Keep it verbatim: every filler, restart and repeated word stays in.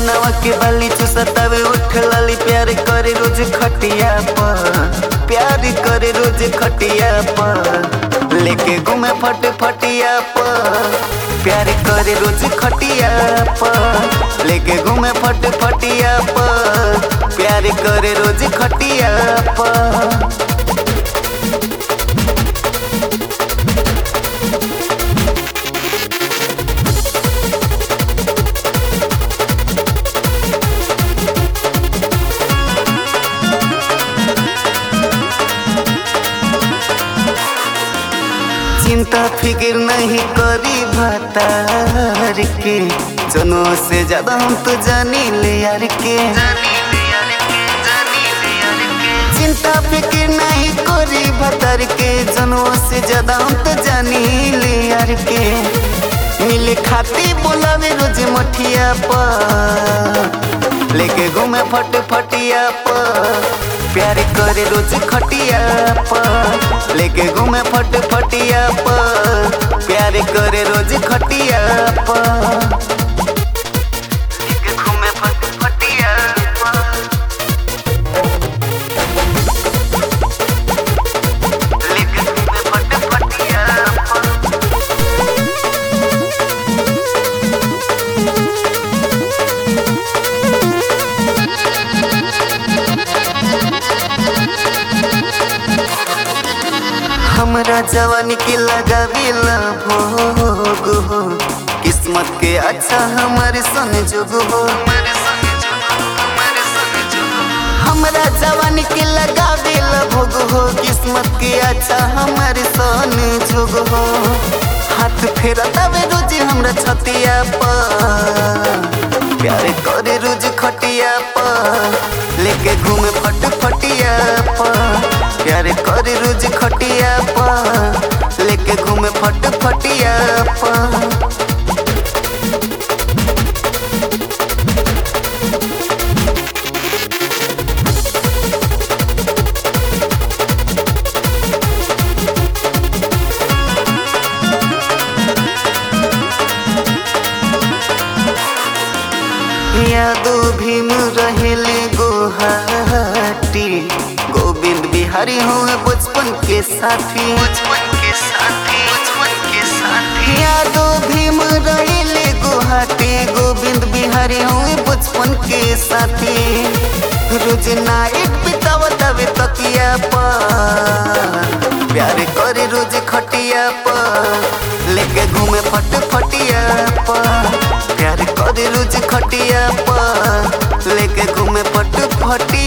कनवा के बाली चुसतावे उठ लाली प्यार करे रोज खटिया पर प्यार करे रोज खटिया पर लेके घूमे फट फटिया पर प्यार करे रोज खटिया पर लेके घूमे फट फटिया पर प्यार करे रोज खटिया पर। चिंता फिक्र नहीं करी भतार के जनों से ज्यादा हम तो जानी ले यार के चिंता फिक्र नहीं करी भतार के जनों से ज्यादा हम तो जानी ले यार के मिले खाती बोलावे रोज मठिया पर लेके घूमे फट फटिया पर प्यार करे रोज खटिया पर लेके घूमे फट फटिया पर प्यार करे रोज खटिया पर लेके घूमे फट फटिया पर लेके घूमे फट फटिया पर। हमरा जवानी के लगावेला भोग हो किस्मत के अच्छा हमारे सन जोग हो हमरा जवानी के लगावेला भोग हो किस्मत के अच्छा हमारे सन जोग हो हाथ फेरतावे रोज हमरा छतिया पर प्यार करे रोज खटिया पर लेके घूमे फट फटिया पर प्यार करे रोज खटिया पर लेके घूमे फट फटिया पर। यादो भीम रहेले गुवाहाटी गोविंद बिहारी हुए बचपन के साथी बचपन के साथी बचपन के साथी यादो भीम रहेले गुवाहाटी गोविंद बिहारी हुए बचपन के साथी रोज नाइट बितावतावे तकिया पर प्यार करे रोज खटिया पर लेके घूमे फट फटिया पर प्यार करे रोज खटिया पर लेके घूमे फट फटिया।